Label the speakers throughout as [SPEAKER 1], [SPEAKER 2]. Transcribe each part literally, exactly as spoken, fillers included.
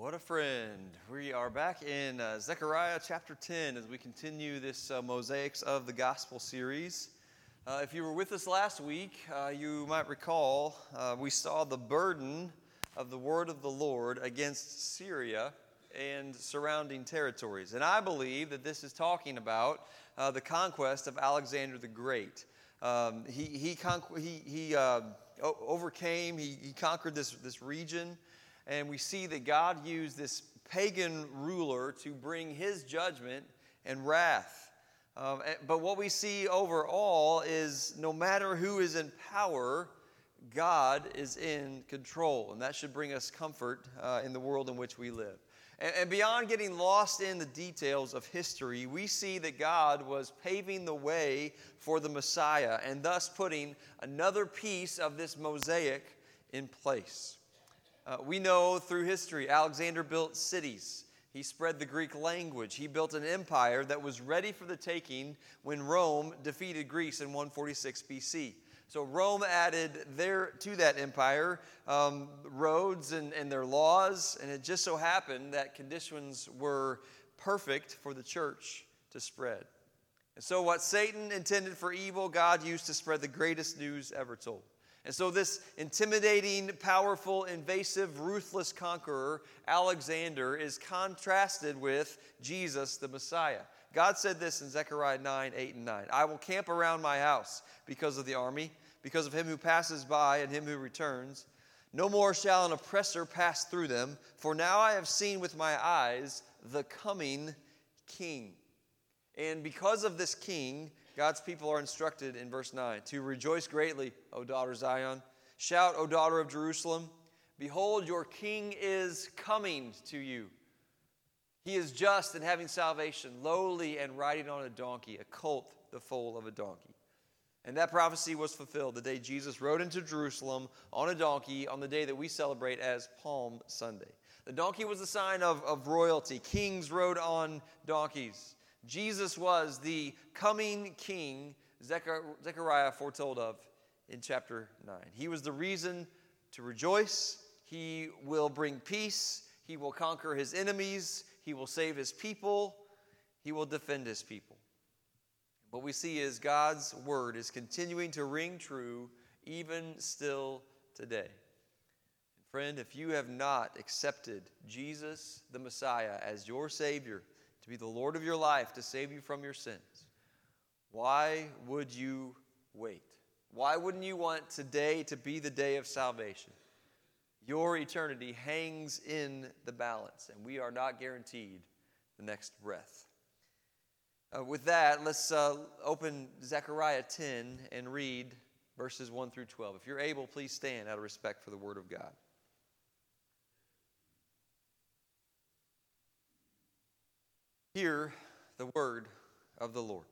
[SPEAKER 1] What a friend. We are back in uh, Zechariah chapter ten as we continue this uh, Mosaics of the Gospel series. Uh, if you were with us last week, uh, you might recall uh, we saw the burden of the word of the Lord against Syria and surrounding territories. And I believe that this is talking about uh, the conquest of Alexander the Great. Um, he he, conqu- he, he uh, overcame, he, he conquered this, this region. And we see that God used this pagan ruler to bring his judgment and wrath. Um, but what we see overall is no matter who is in power, God is in control. And that should bring us comfort uh, in the world in which we live. And, and beyond getting lost in the details of history, we see that God was paving the way for the Messiah and thus putting another piece of this mosaic in place. Uh, we know through history, Alexander built cities. He spread the Greek language. He built an empire that was ready for the taking when Rome defeated Greece in one forty-six B C. So Rome added their, to that empire um, roads and, and their laws, and it just so happened that conditions were perfect for the church to spread. And so what Satan intended for evil, God used to spread the greatest news ever told. And so this intimidating, powerful, invasive, ruthless conqueror, Alexander, is contrasted with Jesus, the Messiah. God said this in Zechariah nine, eight, and nine. I will camp around my house because of the army, because of him who passes by and him who returns. No more shall an oppressor pass through them, for now I have seen with my eyes the coming king. And because of this king, God's people are instructed in verse nine to rejoice greatly, O daughter Zion. Shout, O daughter of Jerusalem. Behold, your king is coming to you. He is just and having salvation, lowly and riding on a donkey, a colt, the foal of a donkey. And that prophecy was fulfilled the day Jesus rode into Jerusalem on a donkey on the day that we celebrate as Palm Sunday. The donkey was a sign of, of royalty. Kings rode on donkeys. Jesus was the coming king Zechariah foretold of in chapter nine. He was the reason to rejoice. He will bring peace. He will conquer his enemies. He will save his people. He will defend his people. What we see is God's word is continuing to ring true even still today. And friend, if you have not accepted Jesus, the Messiah, as your Savior, to be the Lord of your life, to save you from your sins, why would you wait? Why wouldn't you want today to be the day of salvation? Your eternity hangs in the balance, and we are not guaranteed the next breath. Uh, with that, let's uh, open Zechariah ten and read verses one through twelve. If you're able, please stand out of respect for the Word of God. Hear the word of the Lord.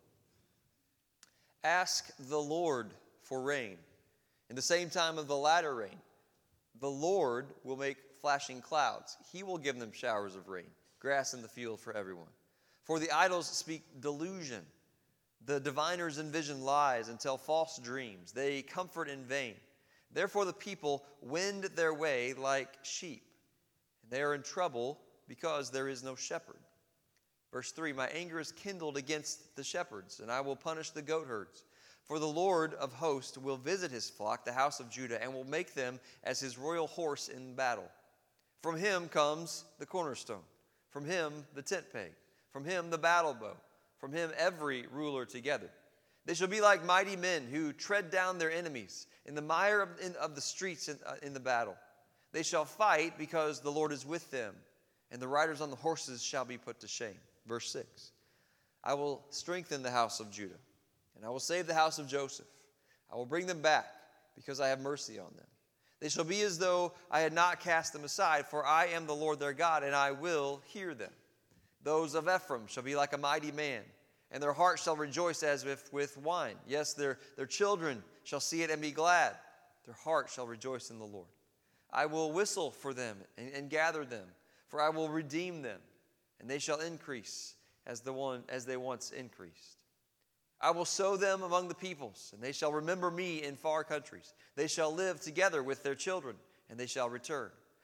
[SPEAKER 1] Ask the Lord for rain. In the same time of the latter rain, the Lord will make flashing clouds. He will give them showers of rain, grass in the field for everyone. For the idols speak delusion. The diviners envision lies and tell false dreams. They comfort in vain. Therefore the people wend their way like sheep. And they are in trouble because there is no shepherd. Verse three, my anger is kindled against the shepherds, and I will punish the goat herds. For the Lord of hosts will visit his flock, the house of Judah, and will make them as his royal horse in battle. From him comes the cornerstone. From him the tent peg. From him the battle bow. From him every ruler together. They shall be like mighty men who tread down their enemies in the mire of, in, of the streets in, uh, in the battle. They shall fight because the Lord is with them, and the riders on the horses shall be put to shame. Verse six, I will strengthen the house of Judah, and I will save the house of Joseph. I will bring them back, because I have mercy on them. They shall be as though I had not cast them aside, for I am the Lord their God, and I will hear them. Those of Ephraim shall be like a mighty man, and their heart shall rejoice as if with wine. Yes, their, their children shall see it and be glad. Their heart shall rejoice in the Lord. I will whistle for them and, and gather them, for I will redeem them. And they shall increase as the one as they once increased. I will sow them among the peoples, and they shall remember me in far countries. They shall live together with their children, and they shall return.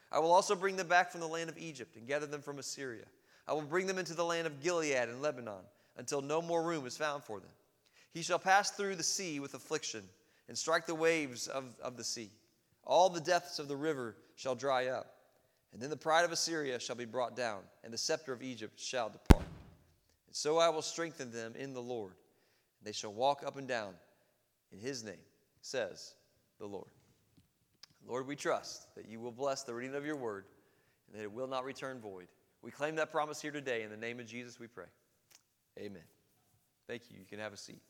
[SPEAKER 1] I will also bring them back from the land of Egypt and gather them from Assyria. I will bring them into the land of Gilead and Lebanon until no more room is found for them. He shall pass through the sea with affliction and strike the waves of, of the sea. All the depths of the river shall dry up. And then the pride of Assyria shall be brought down, and the scepter of Egypt shall depart. And so I will strengthen them in the Lord, and they shall walk up and down in his name, says the Lord. Lord, we trust that you will bless the reading of your word, and that it will not return void. We claim that promise here today. In the name of Jesus we pray. Amen. Thank you. You can have a seat.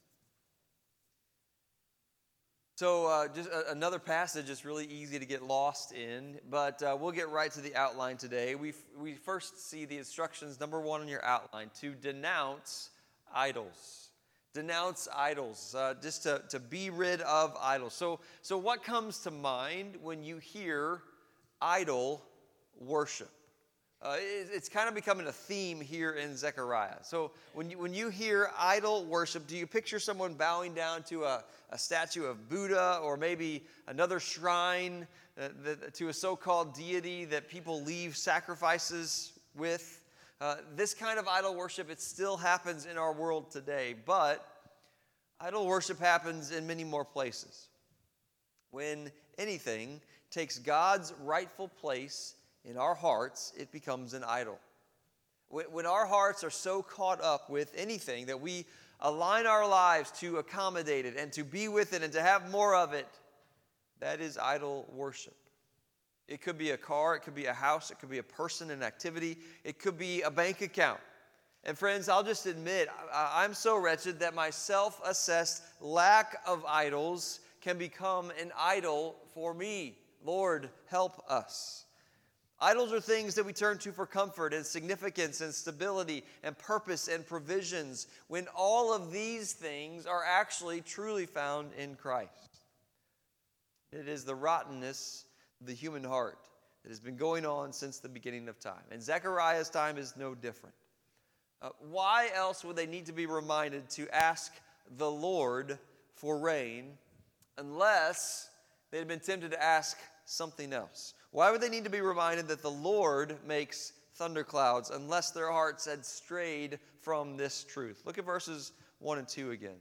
[SPEAKER 1] So uh, just a, another passage is really easy to get lost in, but uh, we'll get right to the outline today. We we first see the instructions, number one on your outline, to denounce idols. Denounce idols, uh, just to, to be rid of idols. So, so what comes to mind when you hear idol worship? Uh, it, it's kind of becoming a theme here in Zechariah. So when you, when you hear idol worship, do you picture someone bowing down to a, a statue of Buddha, or maybe another shrine uh, that, to a so-called deity that people leave sacrifices with? Uh, this kind of idol worship, it still happens in our world today, but idol worship happens in many more places. When anything takes God's rightful place in our hearts, it becomes an idol. When our hearts are so caught up with anything that we align our lives to accommodate it and to be with it and to have more of it, that is idol worship. It could be a car, it could be a house, it could be a person, an activity, it could be a bank account. And friends, I'll just admit, I'm so wretched that my self-assessed lack of idols can become an idol for me. Lord, help us. Idols are things that we turn to for comfort and significance and stability and purpose and provisions, when all of these things are actually truly found in Christ. It is the rottenness of the human heart that has been going on since the beginning of time. And Zechariah's time is no different. Uh, why else would they need to be reminded to ask the Lord for rain unless they had been tempted to ask something else? Why would they need to be reminded that the Lord makes thunderclouds unless their hearts had strayed from this truth? Look at verses one and two again.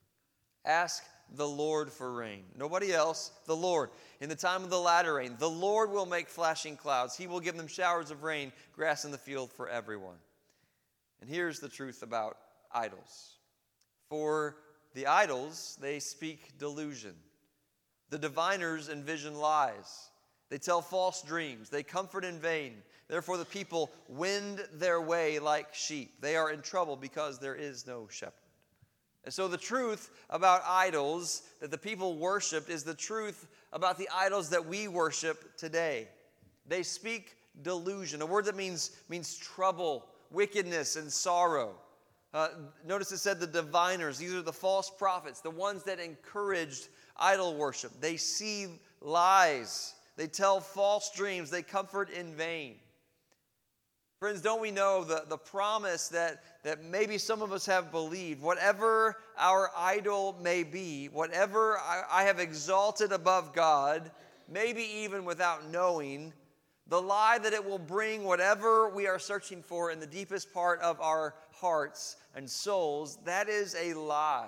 [SPEAKER 1] Ask the Lord for rain. Nobody else, the Lord. In the time of the latter rain, the Lord will make flashing clouds. He will give them showers of rain, grass in the field for everyone. And here's the truth about idols. For the idols, they speak delusion. The diviners envision lies. They tell false dreams. They comfort in vain. Therefore, the people wend their way like sheep. They are in trouble because there is no shepherd. And so the truth about idols that the people worshiped is the truth about the idols that we worship today. They speak delusion, a word that means, means trouble, wickedness, and sorrow. Uh, notice it said the diviners. These are the false prophets, the ones that encouraged idol worship. They see lies. They tell false dreams. They comfort in vain. Friends, don't we know the, the promise that, that maybe some of us have believed? Whatever our idol may be, whatever I, I have exalted above God, maybe even without knowing, the lie that it will bring whatever we are searching for in the deepest part of our hearts and souls, that is a lie.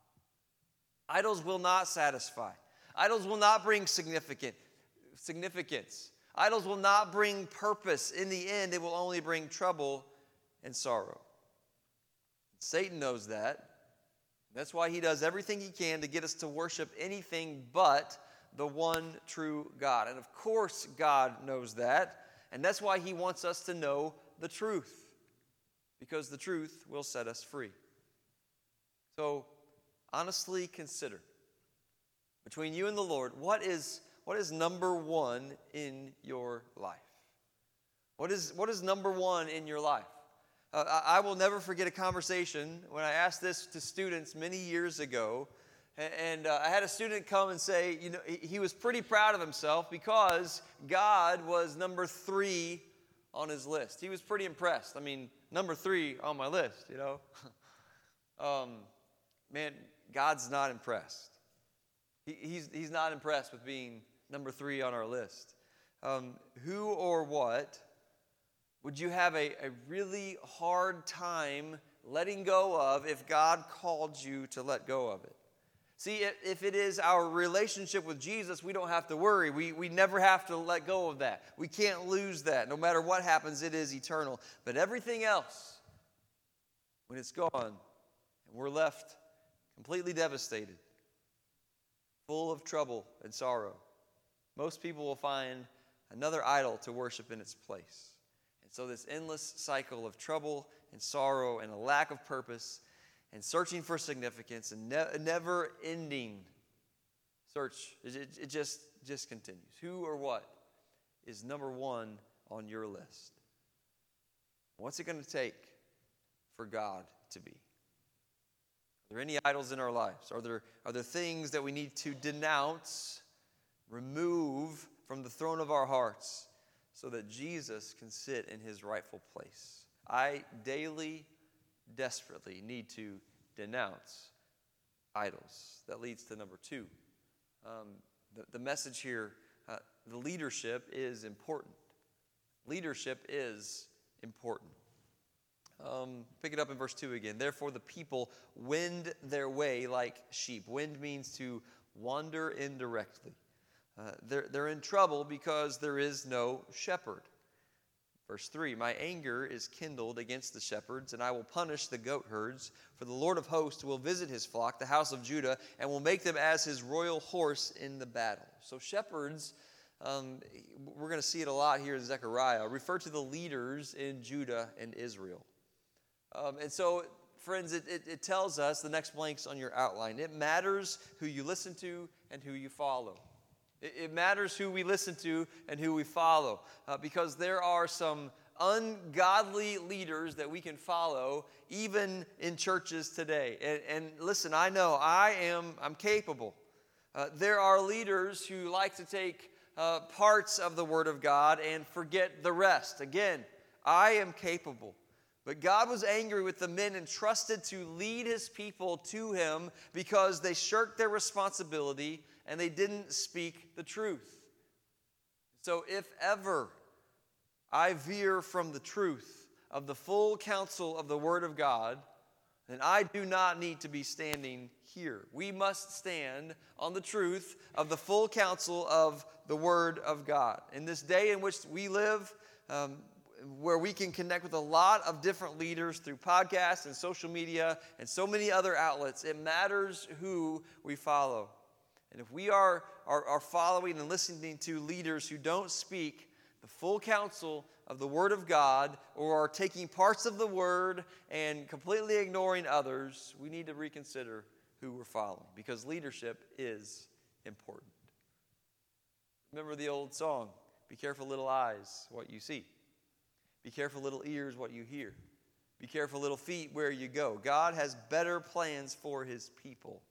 [SPEAKER 1] Idols will not satisfy. Idols will not bring significant significance. Idols will not bring purpose. In the end, it will only bring trouble and sorrow. Satan knows that. That's why he does everything he can to get us to worship anything but the one true God. And of course, God knows that. And that's why he wants us to know the truth. Because the truth will set us free. So, honestly consider, between you and the Lord, what is What is number one in your life? What is, what is number one in your life? Uh, I, I will never forget a conversation when I asked this to students many years ago. And, and uh, I had a student come and say, you know, he, he was pretty proud of himself because God was number three on his list. He was pretty impressed. I mean, number three on my list, you know. um, man, God's not impressed. He, he's, he's not impressed with being number three on our list. um, who or what would you have a, a really hard time letting go of if God called you to let go of it? See, if, if it is our relationship with Jesus, we don't have to worry. We, we never have to let go of that. We can't lose that. No matter what happens, it is eternal. But everything else, when it's gone, and we're left completely devastated, full of trouble and sorrow, most people will find another idol to worship in its place. And so this endless cycle of trouble and sorrow and a lack of purpose and searching for significance and ne- never-ending search, it, it, it just, just continues. Who or what is number one on your list? What's it going to take for God to be? Are there any idols in our lives? Are there, are there things that we need to denounce, remove from the throne of our hearts so that Jesus can sit in his rightful place? I daily, desperately need to denounce idols. That leads to number two. Um, the, the message here, uh, the leadership is important. Leadership is important. Um, pick it up in verse two again. Therefore the people wend their way like sheep. Wend means to wander indirectly. Uh, they're, they're in trouble because there is no shepherd. Verse three, my anger is kindled against the shepherds, and I will punish the goat herds, for the Lord of hosts will visit his flock, the house of Judah, and will make them as his royal horse in the battle. So shepherds, um, we're going to see it a lot here in Zechariah, refer to the leaders in Judah and Israel. Um, and so, friends, it, it, it tells us, the next blank's on your outline, it matters who you listen to and who you follow. It matters who we listen to and who we follow, uh, because there are some ungodly leaders that we can follow even in churches today. And, and listen, I know I am I'm capable. Uh, there are leaders who like to take uh, parts of the Word of God and forget the rest. Again, I am capable. But God was angry with the men entrusted to lead his people to him because they shirked their responsibility and they didn't speak the truth. So if ever I veer from the truth of the full counsel of the Word of God, then I do not need to be standing here. We must stand on the truth of the full counsel of the Word of God. In this day in which we live, um, where we can connect with a lot of different leaders through podcasts and social media and so many other outlets, it matters who we follow. And if we are, are, are following and listening to leaders who don't speak the full counsel of the Word of God, or are taking parts of the Word and completely ignoring others, we need to reconsider who we're following, because leadership is important. Remember the old song, be careful little eyes, what you see. Be careful little ears, what you hear. Be careful little feet, where you go. God has better plans for his people.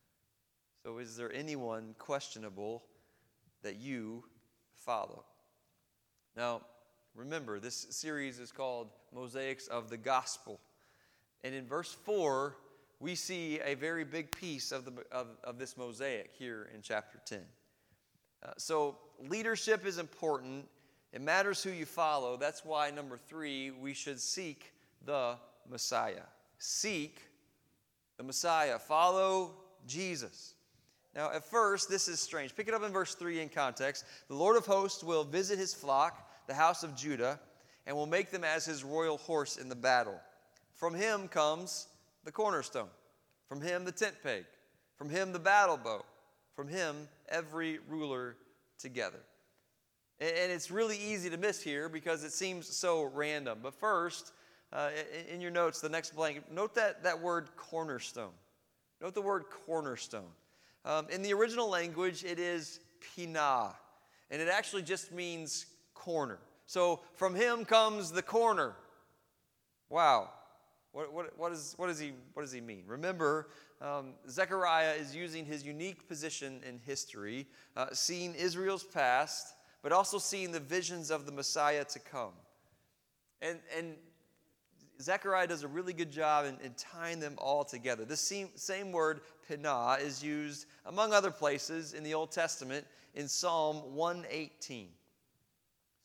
[SPEAKER 1] So is there anyone questionable that you follow? Now, remember, this series is called Mosaics of the Gospel. And in verse four, we see a very big piece of, the, of, of this mosaic here in chapter ten. Uh, so leadership is important. It matters who you follow. That's why, number three, we should seek the Messiah. Seek the Messiah. Follow Jesus. Now, at first, this is strange. Pick it up in verse three in context. The Lord of hosts will visit his flock, the house of Judah, and will make them as his royal horse in the battle. From him comes the cornerstone. From him, the tent peg. From him, the battle bow. From him, every ruler together. And it's really easy to miss here because it seems so random. But first, uh, in your notes, the next blank, note that, that word cornerstone. Note the word cornerstone. Um, in the original language, it is pinah, and it actually just means corner. So from him comes the corner. Wow. What, what, what, is, what, does, he, what does he mean? Remember, um, Zechariah is using his unique position in history, uh, seeing Israel's past, but also seeing the visions of the Messiah to come. And, and Zechariah does a really good job in, in tying them all together. This same, same word, pinah, is used, among other places, in the Old Testament in Psalm one eighteen.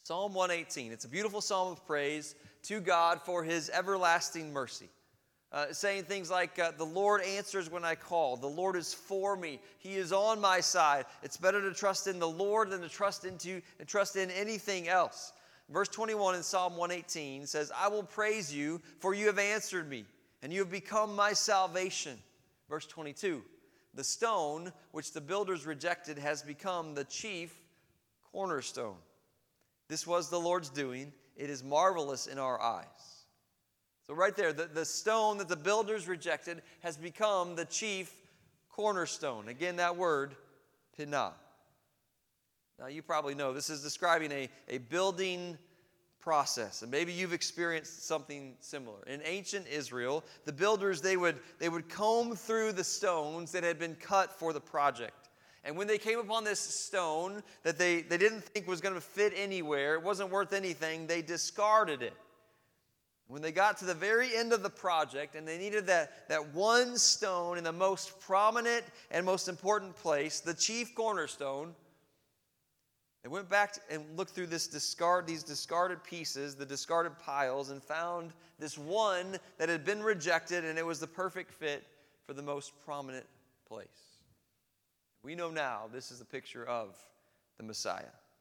[SPEAKER 1] Psalm one eighteen. It's a beautiful psalm of praise to God for his everlasting mercy. Uh, saying things like, uh, the Lord answers when I call. The Lord is for me. He is on my side. It's better to trust in the Lord than to trust into and trust in anything else. Verse twenty-one in Psalm one eighteen says, I will praise you, for you have answered me, and you have become my salvation. Verse twenty-two, the stone which the builders rejected has become the chief cornerstone. This was the Lord's doing. It is marvelous in our eyes. So right there, the, the stone that the builders rejected has become the chief cornerstone. Again, that word, pinah. Now, you probably know this is describing a, a building process, and maybe you've experienced something similar. In ancient Israel, the builders, they would, they would comb through the stones that had been cut for the project. And when they came upon this stone that they, they didn't think was going to fit anywhere, it wasn't worth anything, they discarded it. When they got to the very end of the project and they needed that, that one stone in the most prominent and most important place, the chief cornerstone, they went back and looked through this discard, these discarded pieces, the discarded piles, and found this one that had been rejected, and it was the perfect fit for the most prominent place. We know now this is a picture of the Messiah.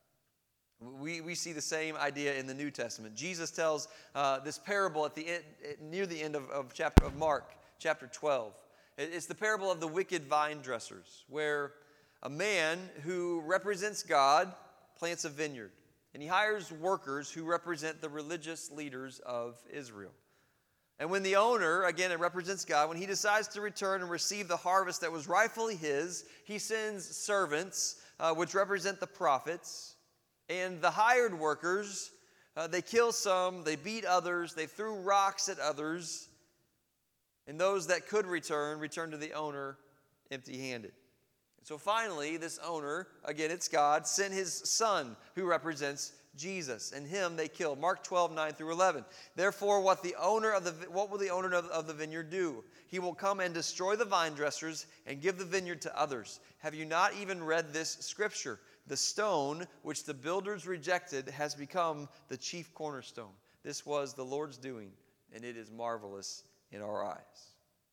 [SPEAKER 1] We, we see the same idea in the New Testament. Jesus tells uh, this parable at the end, near the end of, of chapter of Mark, chapter twelve. It's the parable of the wicked vine dressers, where a man who represents God plants a vineyard, and he hires workers who represent the religious leaders of Israel. And when the owner, again, it represents God, when he decides to return and receive the harvest that was rightfully his, he sends servants, uh, which represent the prophets. And the hired workers, uh, they kill some, they beat others, they threw rocks at others. And those that could return, return to the owner empty-handed. So finally, this owner, again, it's God, sent his son, who represents Jesus, and him they killed. Mark twelve, nine through eleven. Therefore, what the owner of the what will the owner of, of the vineyard do? He will come and destroy the vine dressers and give the vineyard to others. Have you not even read this scripture? The stone which the builders rejected has become the chief cornerstone. This was the Lord's doing, and it is marvelous in our eyes.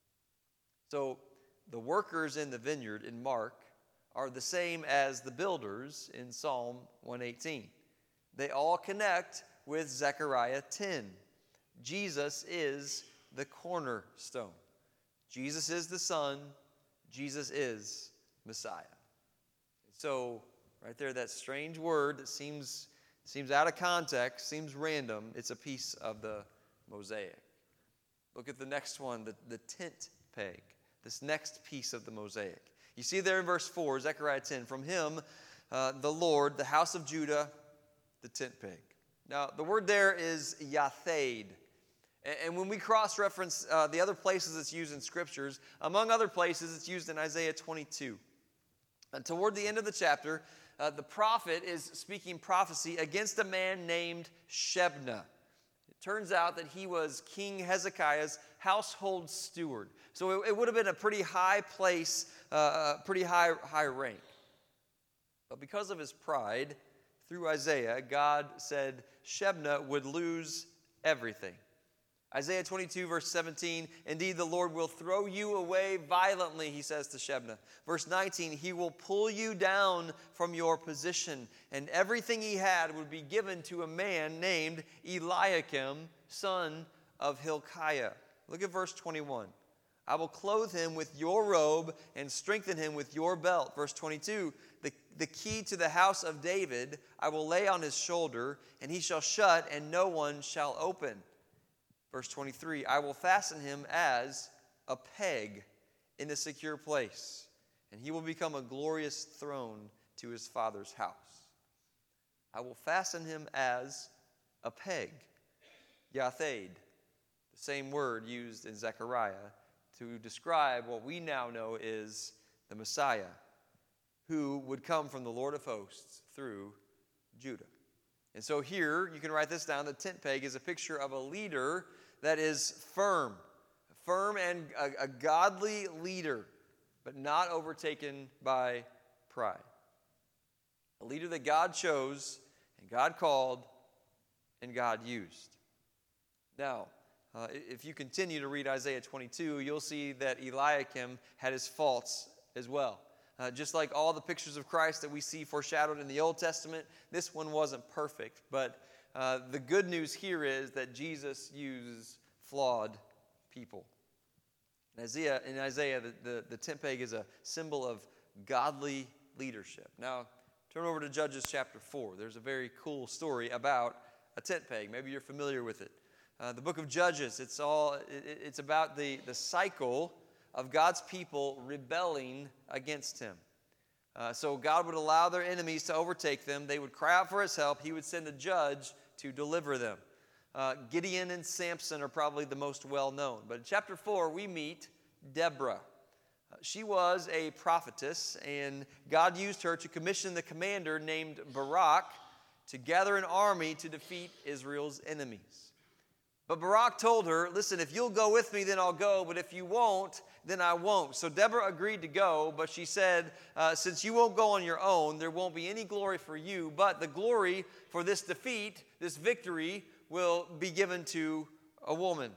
[SPEAKER 1] So the workers in the vineyard in Mark are the same as the builders in Psalm one eighteen. They all connect with Zechariah ten. Jesus is the cornerstone. Jesus is the Son. Jesus is Messiah. So, right there, that strange word that seems, seems out of context, seems random, it's a piece of the mosaic. Look at the next one, the, the tent peg, this next piece of the mosaic. You see there in verse four, Zechariah ten, from him, uh, the Lord, the house of Judah, the tent peg. Now, the word there is yathed. And, and when we cross-reference uh, the other places it's used in Scriptures, among other places it's used in Isaiah twenty-two. And toward the end of the chapter, uh, the prophet is speaking prophecy against a man named Shebna. It turns out that he was King Hezekiah's household steward. So it, it would have been a pretty high place, uh, a pretty high, high rank. But because of his pride, through Isaiah, God said Shebna would lose everything. Isaiah twenty-two, verse seventeen, indeed the Lord will throw you away violently, he says to Shebna. Verse nineteen, he will pull you down from your position, and everything he had would be given to a man named Eliakim, son of Hilkiah. Look at verse twenty-one. I will clothe him with your robe and strengthen him with your belt. Verse twenty-two, the, the key to the house of David I will lay on his shoulder, and he shall shut, and no one shall open. Verse twenty-three, I will fasten him as a peg in a secure place, and he will become a glorious throne to his father's house. I will fasten him as a peg, yathed, the same word used in Zechariah to describe what we now know is the Messiah, who would come from the Lord of hosts through Judah. And so here, you can write this down, the tent peg is a picture of a leader that is firm, firm and a, a godly leader, but not overtaken by pride. A leader that God chose And God called, and God used. Now, uh, if you continue to read Isaiah twenty-two, you'll see that Eliakim had his faults as well. Uh, just like all the pictures of Christ that we see foreshadowed in the Old Testament, this one wasn't perfect. But uh, the good news here is that Jesus uses flawed people. In Isaiah, in Isaiah the, the, the tent peg is a symbol of godly leadership. Now, turn over to Judges chapter four. There's a very cool story about a tent peg. Maybe you're familiar with it. Uh, the book of Judges, it's all it, it's about the, the cycle of God's people rebelling against him. Uh, so God would allow their enemies to overtake them. They would cry out for his help. He would send a judge to deliver them. Uh, Gideon and Samson are probably the most well-known. But in chapter four, we meet Deborah. Uh, she was a prophetess, and God used her to commission the commander named Barak to gather an army to defeat Israel's enemies. But Barak told her, listen, if you'll go with me, then I'll go. But if you won't, then I won't. So Deborah agreed to go, but she said, uh, since you won't go on your own, there won't be any glory for you. But the glory for this defeat, this victory, will be given to a woman.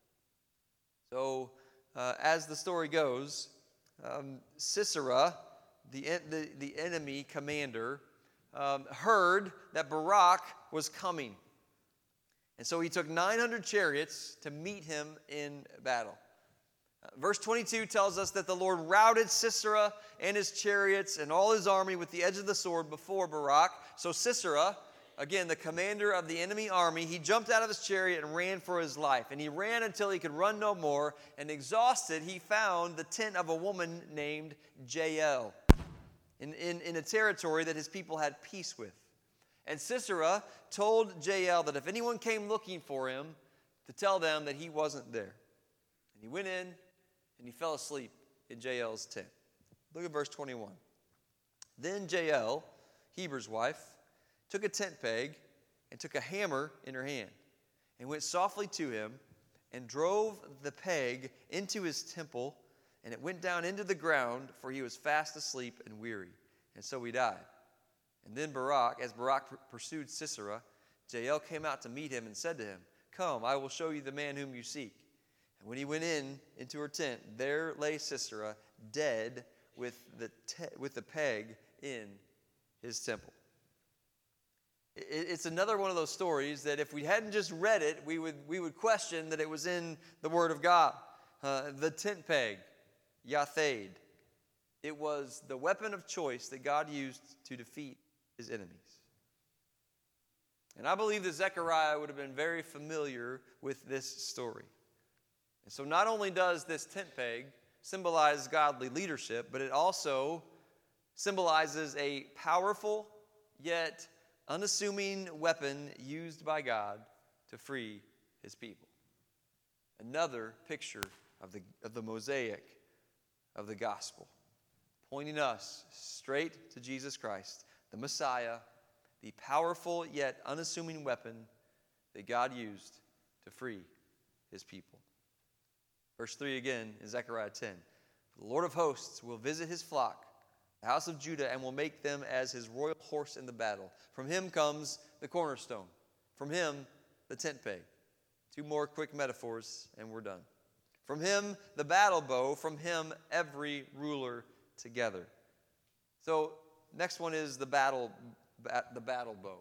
[SPEAKER 1] So uh, as the story goes, um, Sisera, the, the, the enemy commander, um, heard that Barak was coming. And so he took nine hundred chariots to meet him in battle. Uh, verse twenty-two tells us that the Lord routed Sisera and his chariots and all his army with the edge of the sword before Barak. So Sisera, again, the commander of the enemy army, he jumped out of his chariot and ran for his life. And he ran until he could run no more. And exhausted, he found the tent of a woman named Jael in, in, in a territory that his people had peace with. And Sisera told Jael that if anyone came looking for him, to tell them that he wasn't there. And he went in and he fell asleep in Jael's tent. Look at verse twenty-one. Then Jael, Heber's wife, took a tent peg and took a hammer in her hand and went softly to him and drove the peg into his temple, and it went down into the ground, for he was fast asleep and weary. And so he died. And then Barak, as Barak pursued Sisera, Jael came out to meet him and said to him, come, I will show you the man whom you seek. And when he went in into her tent, there lay Sisera dead with the, te- with the peg in his temple. It's another one of those stories that if we hadn't just read it, we would, we would question that it was in the Word of God. Uh, the tent peg, Yathed. It was the weapon of choice that God used to defeat his enemies. And I believe that Zechariah would have been very familiar with this story. And so not only does this tent peg symbolize godly leadership, but it also symbolizes a powerful yet unassuming weapon used by God to free his people. Another picture of the, of the mosaic of the gospel, pointing us straight to Jesus Christ, the Messiah, the powerful yet unassuming weapon that God used to free his people. Verse three again in Zechariah ten. The Lord of hosts will visit his flock, the house of Judah, and will make them as his royal horse in the battle. From him comes the cornerstone. From him, the tent peg. Two more quick metaphors, and we're done. From him, the battle bow. From him, every ruler together. So, next one is the battle, the battle bow.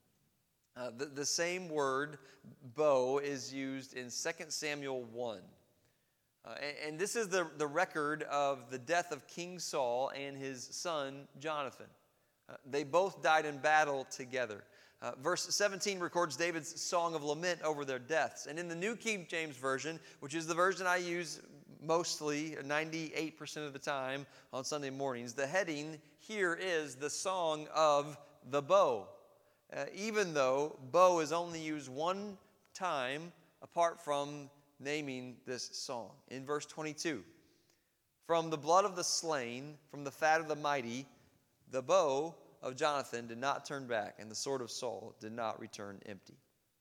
[SPEAKER 1] Uh, the, the same word, bow, is used in Second Samuel one. Uh, and, and this is the, the record of the death of King Saul and his son Jonathan. Uh, they both died in battle together. Uh, verse seventeen records David's song of lament over their deaths. And in the New King James Version, which is the version I use mostly, ninety-eight percent of the time on Sunday mornings, the heading here is the song of the bow. Uh, even though bow is only used one time apart from naming this song. In verse twenty-two, from the blood of the slain, from the fat of the mighty, the bow of Jonathan did not turn back, and the sword of Saul did not return empty.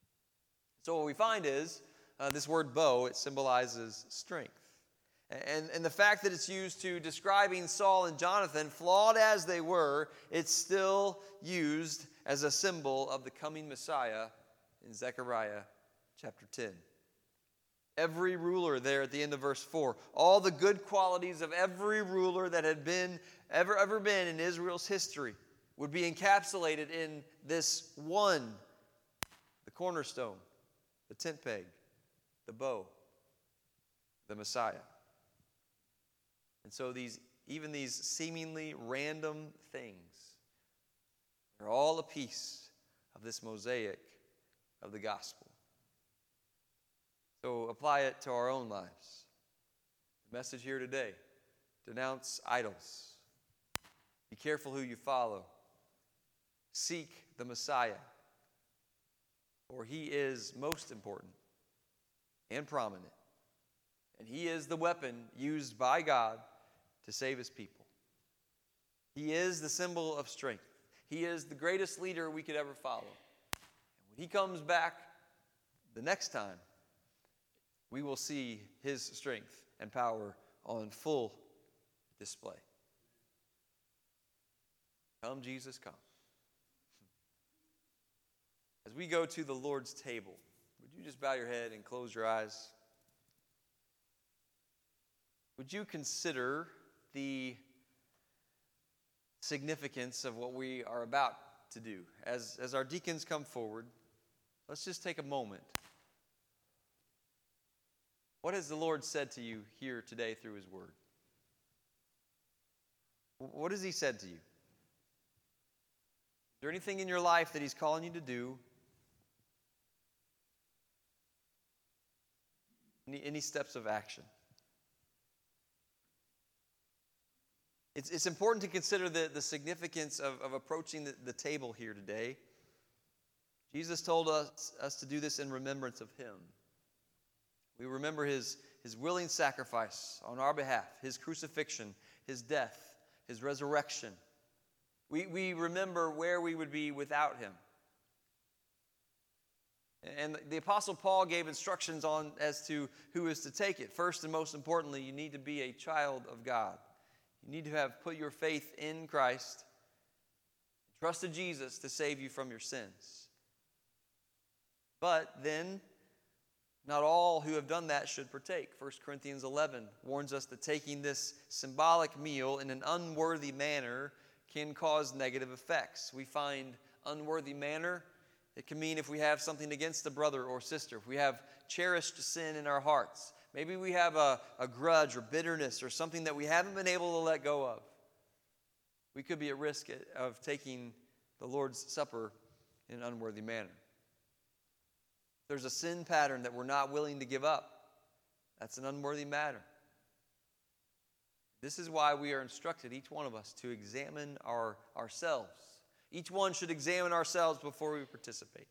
[SPEAKER 1] So what we find is, uh, this word bow, it symbolizes strength. And, and the fact that it's used to describing Saul and Jonathan, flawed as they were, it's still used as a symbol of the coming Messiah in Zechariah chapter ten. Every ruler there at the end of verse four, all the good qualities of every ruler that had been ever ever been in Israel's history would be encapsulated in this one, the cornerstone, the tent peg, the bow, the Messiah. And so these even these seemingly random things are all a piece of this mosaic of the gospel. So apply it to our own lives. The message here today: denounce idols. Be careful who you follow. Seek the Messiah, for he is most important and prominent. And he is the weapon used by God to save his people. He is the symbol of strength. He is the greatest leader we could ever follow. And when he comes back the next time, we will see his strength and power on full display. Come, Jesus, come. As we go to the Lord's table, would you just bow your head and close your eyes? Would you consider the significance of what we are about to do? As, as our deacons come forward, let's just take a moment. What has the Lord said to you here today through his word? What has he said to you? Is there anything in your life that he's calling you to do? Any, any steps of action? It's, it's important to consider the, the significance of, of approaching the, the table here today. Jesus told us, us to do this in remembrance of him. We remember his, his willing sacrifice on our behalf, his crucifixion, his death, his resurrection. We, we remember where we would be without him. And the Apostle Paul gave instructions on as to who is to take it. First and most importantly, you need to be a child of God. You need to have put your faith in Christ, trusted Jesus to save you from your sins. But then, not all who have done that should partake. First Corinthians eleven warns us that taking this symbolic meal in an unworthy manner can cause negative effects. We find unworthy manner. It can mean if we have something against a brother or sister, if we have cherished sin in our hearts, maybe we have a, a grudge or bitterness or something that we haven't been able to let go of, we could be at risk of taking the Lord's Supper in an unworthy manner. If there's a sin pattern that we're not willing to give up, that's an unworthy matter. This is why we are instructed, each one of us, to examine our, ourselves. Each one should examine ourselves before we participate.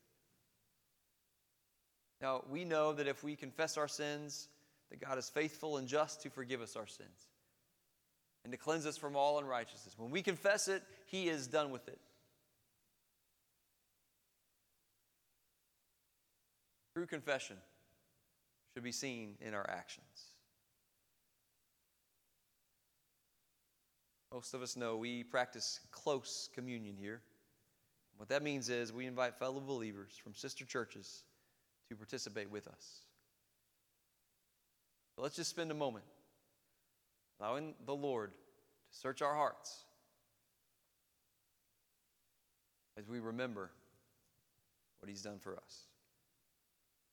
[SPEAKER 1] Now, we know that if we confess our sins, that God is faithful and just to forgive us our sins and to cleanse us from all unrighteousness. When we confess it, he is done with it. True confession should be seen in our actions. Most of us know we practice close communion here. What that means is we invite fellow believers from sister churches to participate with us. So let's just spend a moment allowing the Lord to search our hearts as we remember what he's done for us.